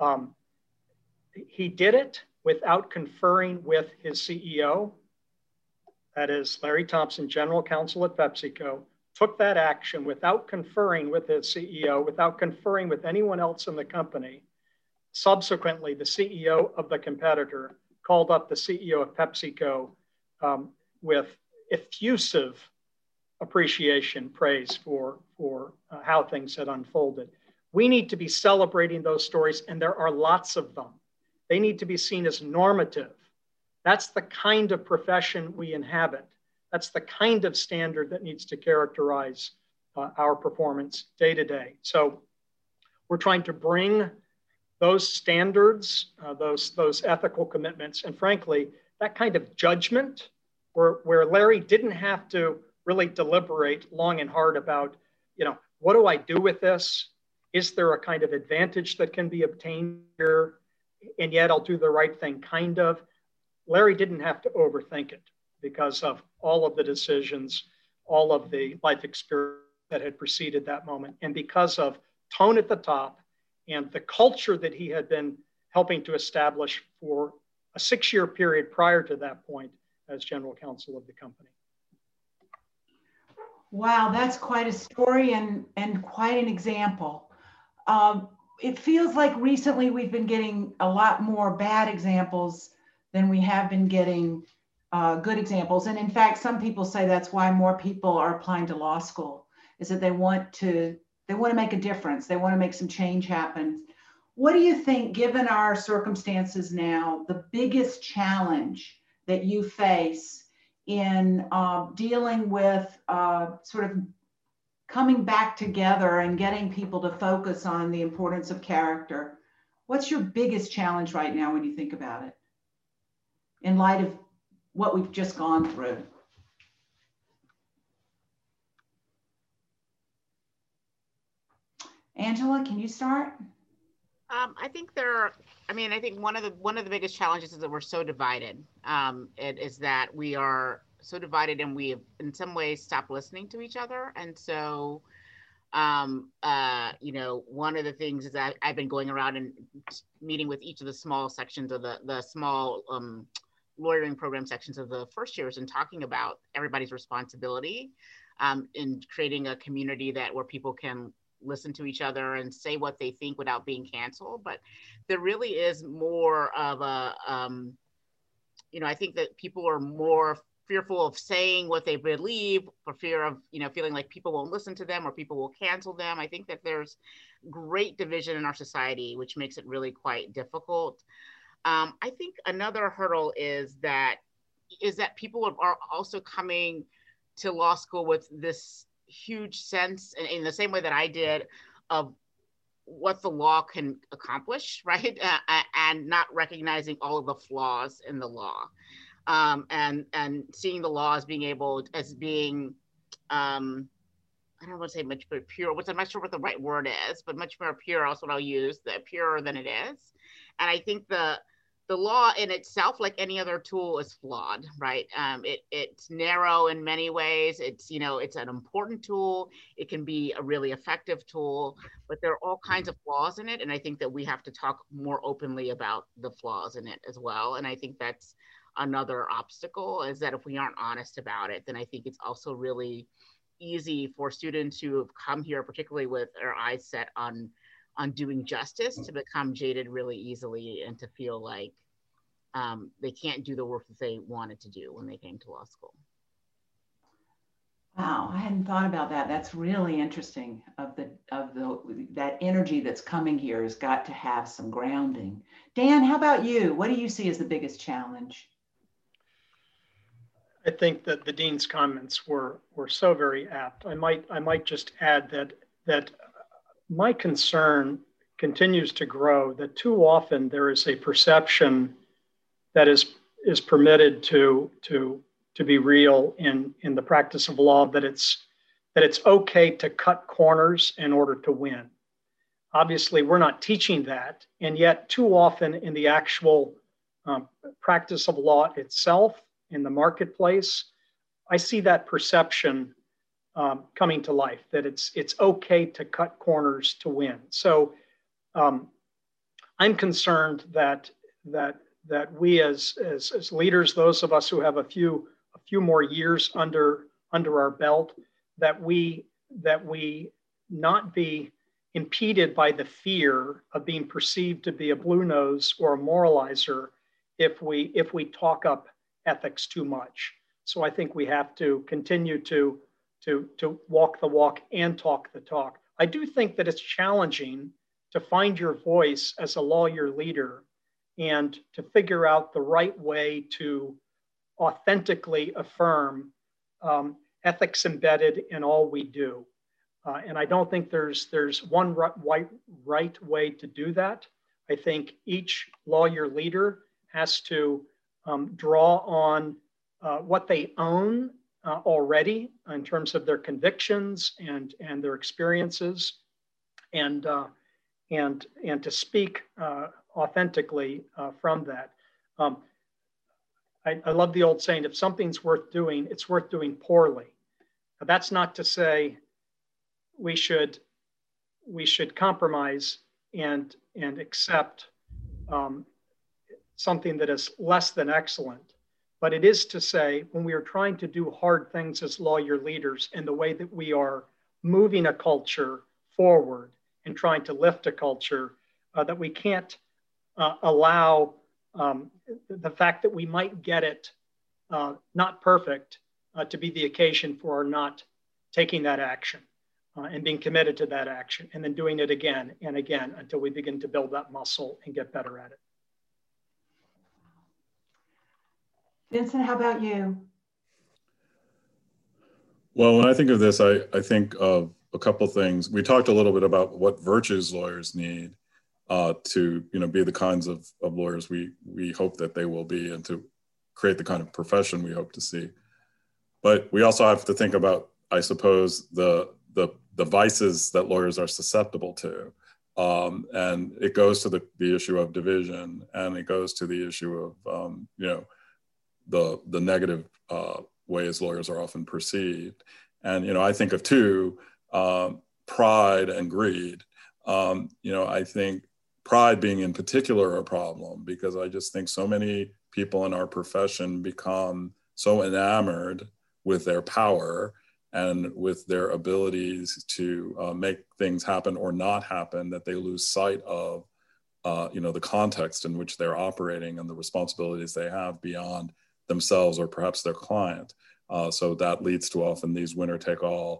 He did it without conferring with his CEO, that is Larry Thompson, general counsel at PepsiCo, took that action without conferring with his CEO, without conferring with anyone else in the company. Subsequently, the CEO of the competitor called up the CEO of PepsiCo with effusive appreciation, praise for how things had unfolded. We need to be celebrating those stories, and there are lots of them. They need to be seen as normative. That's the kind of profession we inhabit. That's the kind of standard that needs to characterize our performance day to day. So we're trying to bring those standards, those ethical commitments, and frankly, that kind of judgment where Larry didn't have to really deliberate long and hard about, what do I do with this? Is there a kind of advantage that can be obtained here? And yet I'll do the right thing, kind of. Larry didn't have to overthink it because of all of the decisions, all of the life experience that had preceded that moment, and because of tone at the top and the culture that he had been helping to establish for a 6-year period prior to that point as general counsel of the company. Wow, that's quite a story and quite an example. It feels like recently we've been getting a lot more bad examples than we have been getting good examples. And in fact, some people say that's why more people are applying to law school, is that they want to make a difference. They want to make some change happen. What do you think, given our circumstances now, the biggest challenge that you face in dealing with sort of coming back together and getting people to focus on the importance of character? What's your biggest challenge right now when you think about it, in light of what we've just gone through? Angela, can you start? I think I think one of the biggest challenges is that we're so divided. It is that we are so divided, and we have in some ways stopped listening to each other. And so, one of the things is that I've been going around and meeting with each of the small sections of the small lawyering program sections of the first years and talking about everybody's responsibility in creating a community where people can listen to each other and say what they think without being canceled. But there really is more of a, I think that people are more fearful of saying what they believe for fear of, feeling like people won't listen to them or people will cancel them. I think that there's great division in our society, which makes it really quite difficult. I think another hurdle is that people are also coming to law school with this huge sense, in the same way that I did, of what the law can accomplish, right? And not recognizing all of the flaws in the law, and seeing the law as being, I don't want to say much more pure, which I'm not sure what the right word is, but much more pure, also what I'll use, the purer than it is. And I think the law in itself, like any other tool, is flawed, right? It's narrow in many ways. It's an important tool. It can be a really effective tool, but there are all kinds of flaws in it. And I think that we have to talk more openly about the flaws in it as well. And I think that's another obstacle, is that if we aren't honest about it, then I think it's also really easy for students who have come here, particularly with their eyes set on doing justice, to become jaded really easily and to feel like they can't do the work that they wanted to do when they came to law school. Wow, I hadn't thought about that. That's really interesting. That energy that's coming here has got to have some grounding. Dan, how about you? What do you see as the biggest challenge? I think that the dean's comments were so very apt. I might just add that my concern continues to grow, that too often there is a perception that is permitted to be real in the practice of law, that it's okay to cut corners in order to win. Obviously, we're not teaching that, and yet too often in the actual practice of law itself, in the marketplace, I see that perception coming to life, that it's okay to cut corners to win. So I'm concerned that we as leaders, those of us who have a few more years under our belt, that we not be impeded by the fear of being perceived to be a blue nose or a moralizer if we talk up ethics too much. So I think we have to continue to walk the walk and talk the talk. I do think that it's challenging to find your voice as a lawyer leader and to figure out the right way to authentically affirm ethics embedded in all we do. And I don't think there's one right way to do that. I think each lawyer leader has to draw on what they own already in terms of their convictions and their experiences, and to speak authentically from that. I love the old saying: if something's worth doing, it's worth doing poorly. Now, that's not to say we should compromise and accept something that is less than excellent. But it is to say, when we are trying to do hard things as lawyer leaders, in the way that we are moving a culture forward and trying to lift a culture, that we can't allow the fact that we might get it not perfect to be the occasion for not taking that action and being committed to that action, and then doing it again and again until we begin to build that muscle and get better at it. Vincent, how about you? Well, when I think of this, I think of a couple things. We talked a little bit about what virtues lawyers need to be the kinds of lawyers we hope that they will be, and to create the kind of profession we hope to see. But we also have to think about, I suppose, the vices that lawyers are susceptible to. And it goes to the issue of division, and it goes to the issue of, the negative ways lawyers are often perceived. And, I think of two, pride and greed. I think pride being in particular a problem, because I just think so many people in our profession become so enamored with their power and with their abilities to make things happen or not happen, that they lose sight of, the context in which they're operating and the responsibilities they have beyond themselves or perhaps their client. So that leads to often these winner-take-all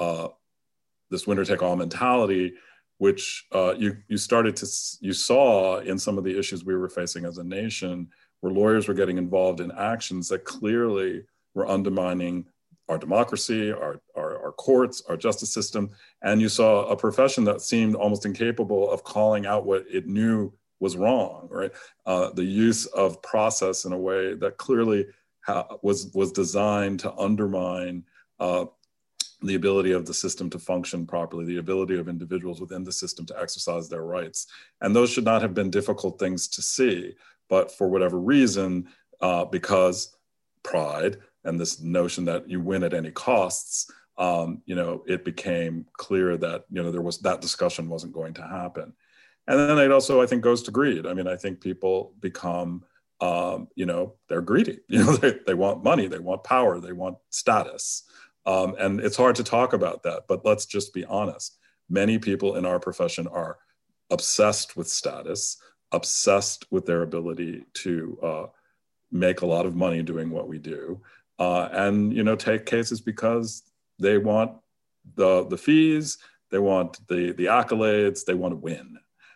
mentality, which you saw in some of the issues we were facing as a nation, where lawyers were getting involved in actions that clearly were undermining our democracy, our courts, our justice system. And you saw a profession that seemed almost incapable of calling out what it knew was wrong, right? The use of process in a way that clearly was designed to undermine the ability of the system to function properly, the ability of individuals within the system to exercise their rights. And those should not have been difficult things to see, but for whatever reason, because pride and this notion that you win at any costs, it became clear that, there was that discussion wasn't going to happen. And then it also, I think, goes to greed. I mean, I think people become, they're greedy. They want money, they want power, they want status. And it's hard to talk about that, but let's just be honest. Many people in our profession are obsessed with status, obsessed with their ability to make a lot of money doing what we do, and take cases because They want the fees, they want the accolades, they want to win.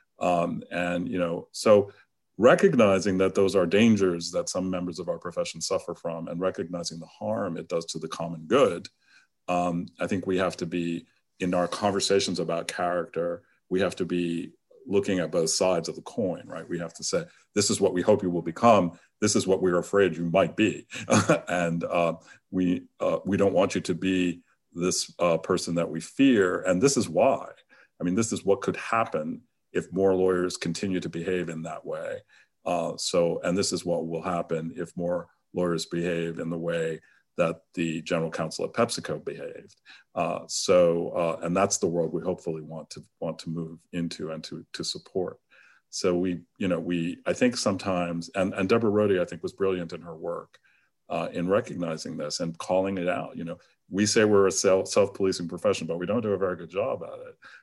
So recognizing that those are dangers that some members of our profession suffer from, and recognizing the harm it does to the common good, I think we have to be, in our conversations about character, we have to be looking at both sides of the coin, right? We have to say, this is what we hope you will become. This is what we're afraid you might be. And we don't want you to be this person that we fear. And this is why. I mean, this is what could happen if more lawyers continue to behave in that way. And this is what will happen if more lawyers behave in the way that the general counsel at PepsiCo behaved. And that's the world we hopefully want to move into and to support. So I think sometimes, and Deborah Rohde, I think, was brilliant in her work in recognizing this and calling it out. We say we're a self-policing profession, but we don't do a very good job at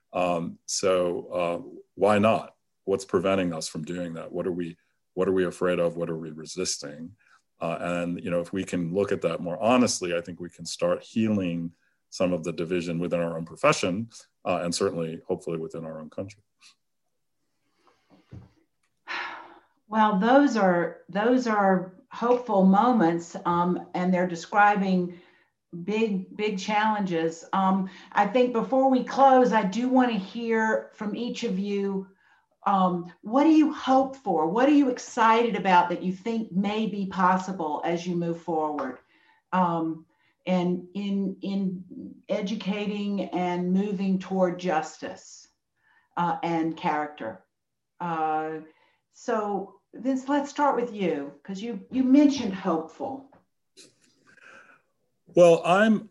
it. Why not? What's preventing us from doing that? What are we afraid of? What are we resisting? If we can look at that more honestly, I think we can start healing some of the division within our own profession, and certainly, hopefully, within our own country. Well, those are hopeful moments, and they're describing big challenges. I think before we close, I do want to hear from each of you. What do you hope for? What are you excited about that you think may be possible as you move forward? And in educating and moving toward justice and character. So Vince, let's start with you, because you mentioned hopeful. Well,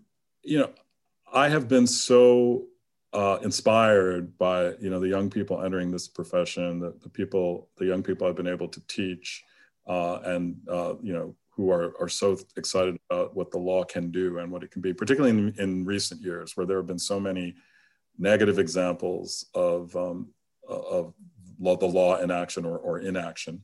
I have been so inspired by the young people entering this profession, the young people I've been able to teach, and who are so excited about what the law can do and what it can be, particularly in recent years, where there have been so many negative examples of the law in action or inaction.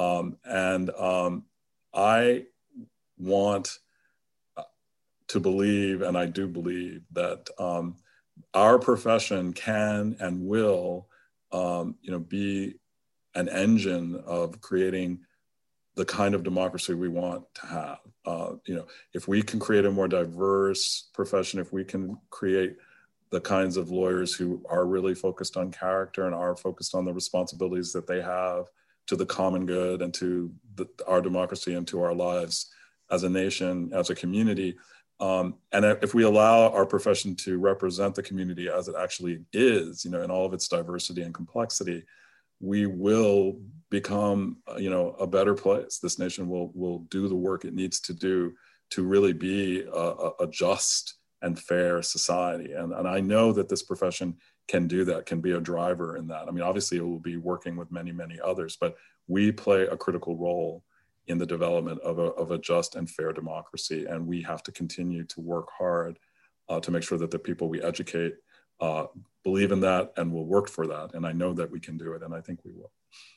I want to believe, and I do believe, that our profession can and will, be an engine of creating the kind of democracy we want to have. If we can create a more diverse profession, if we can create the kinds of lawyers who are really focused on character and are focused on the responsibilities that they have to the common good and to our democracy and to our lives as a nation, as a community, and if we allow our profession to represent the community as it actually is, in all of its diversity and complexity, we will become, a better place. This nation will do the work it needs to do to really be a just and fair society. And I know that this profession can do that, can be a driver in that. I mean, obviously it will be working with many, many others, but we play a critical role in the development of a just and fair democracy. And we have to continue to work hard to make sure that the people we educate believe in that and will work for that. And I know that we can do it, and I think we will.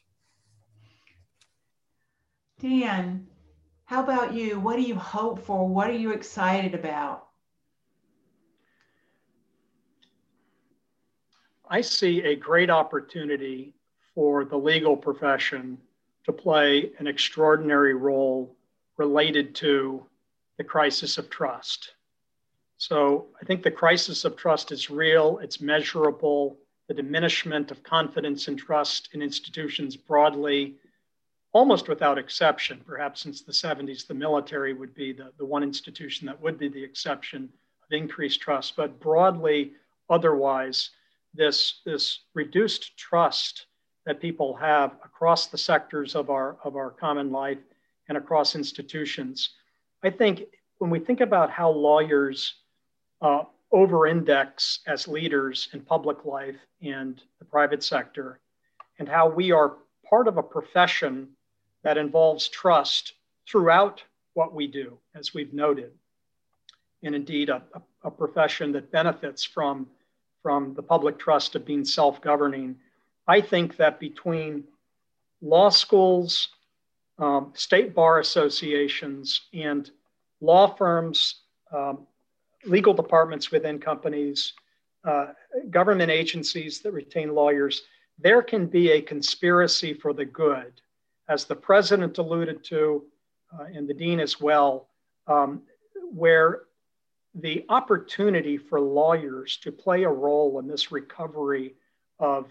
Dan, how about you? What do you hope for? What are you excited about? I see a great opportunity for the legal profession to play an extraordinary role related to the crisis of trust. So I think the crisis of trust is real, it's measurable. The diminishment of confidence and trust in institutions broadly, almost without exception. Perhaps since the 70s, the military would be the one institution that would be the exception of increased trust. But broadly, otherwise, this reduced trust that people have across the sectors of our common life and across institutions. I think when we think about how lawyers over-index as leaders in public life and the private sector, and how we are part of a profession that involves trust throughout what we do, as we've noted, and indeed a profession that benefits from the public trust of being self-governing, I think that between law schools, state bar associations, and law firms legal departments within companies, government agencies that retain lawyers, there can be a conspiracy for the good, as the president alluded to, and the dean as well, where the opportunity for lawyers to play a role in this recovery of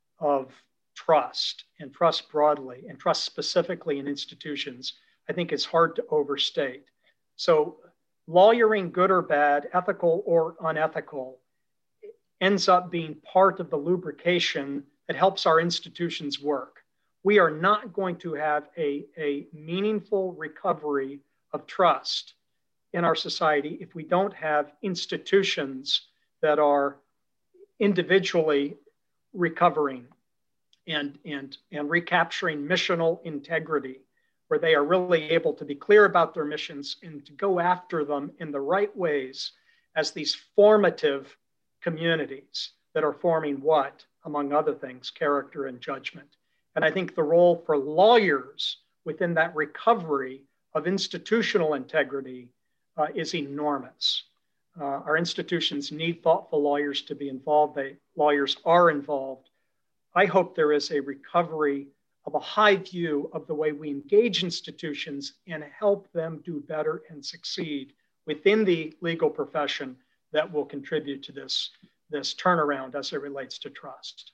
trust, and trust broadly, and trust specifically in institutions, I think is hard to overstate. So lawyering, good or bad, ethical or unethical, ends up being part of the lubrication that helps our institutions work. We are not going to have a meaningful recovery of trust in our society if we don't have institutions that are individually recovering and recapturing missional integrity, where they are really able to be clear about their missions and to go after them in the right ways as these formative communities that are forming what, among other things, character and judgment. And I think the role for lawyers within that recovery of institutional integrity is enormous. Our institutions need thoughtful lawyers to be involved. Lawyers are involved. I hope there is a recovery of a high view of the way we engage institutions and help them do better and succeed within the legal profession that will contribute to this turnaround as it relates to trust.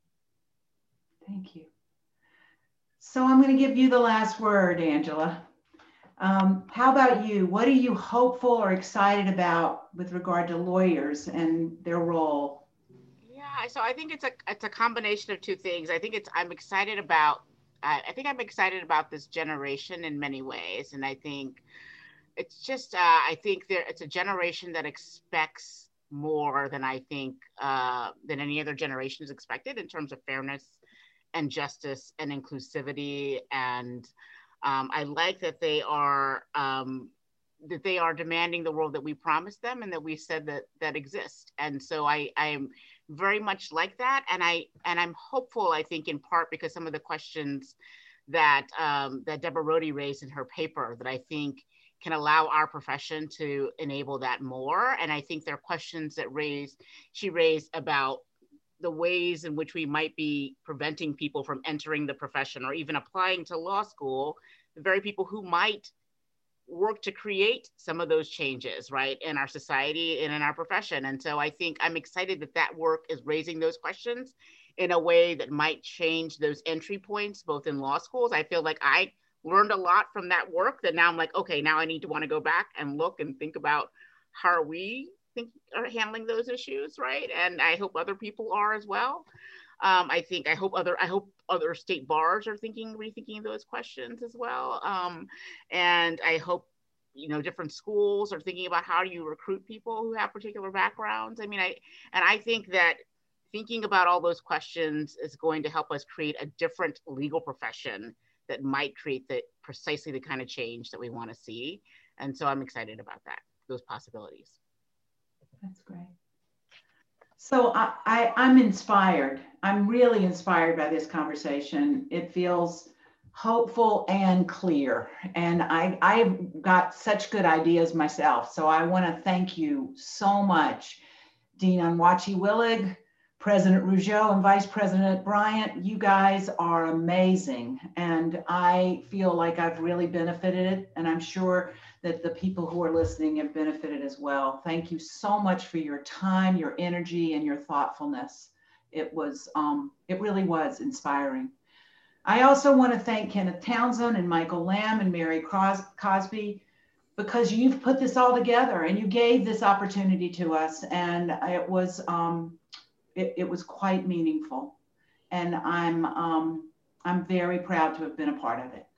Thank you. So I'm going to give you the last word, Angela. How about you? What are you hopeful or excited about with regard to lawyers and their role? Yeah, so I think it's a combination of two things. I'm excited about this generation in many ways, and I think it's just it's a generation that expects more than I think than any other generation is expected in terms of fairness and justice and inclusivity. And I like that they are demanding the world that we promised them and that we said that exists. And so I am very much like that. And I'm hopeful, I think, in part because some of the questions that Deborah Rohde raised in her paper that I think can allow our profession to enable that more. And I think there are questions that she raised about the ways in which we might be preventing people from entering the profession or even applying to law school, the very people who might work to create some of those changes, right, in our society and in our profession. And so I think I'm excited that work is raising those questions in a way that might change those entry points, both in law schools. I feel like I learned a lot from that work that now I'm like, okay, now I need to want to go back and look and think about how are we handling those issues, right? And I hope other people are as well. I hope other state bars are rethinking those questions as well. And I hope, different schools are thinking about how do you recruit people who have particular backgrounds. I think that thinking about all those questions is going to help us create a different legal profession that might create precisely the kind of change that we want to see. And so I'm excited about those possibilities. That's great. So I'm inspired. I'm really inspired by this conversation. It feels hopeful and clear. And I've got such good ideas myself. So I want to thank you so much, Dean Onwuachi-Willig, President Rougeot, and Vice President Bryant. You guys are amazing. And I feel like I've really benefited, and I'm sure that the people who are listening have benefited as well. Thank you so much for your time, your energy, and your thoughtfulness. It really was inspiring. I also want to thank Kenneth Townsend and Michael Lamb and Mary Cosby, because you've put this all together and you gave this opportunity to us, and it was quite meaningful. And I'm very proud to have been a part of it.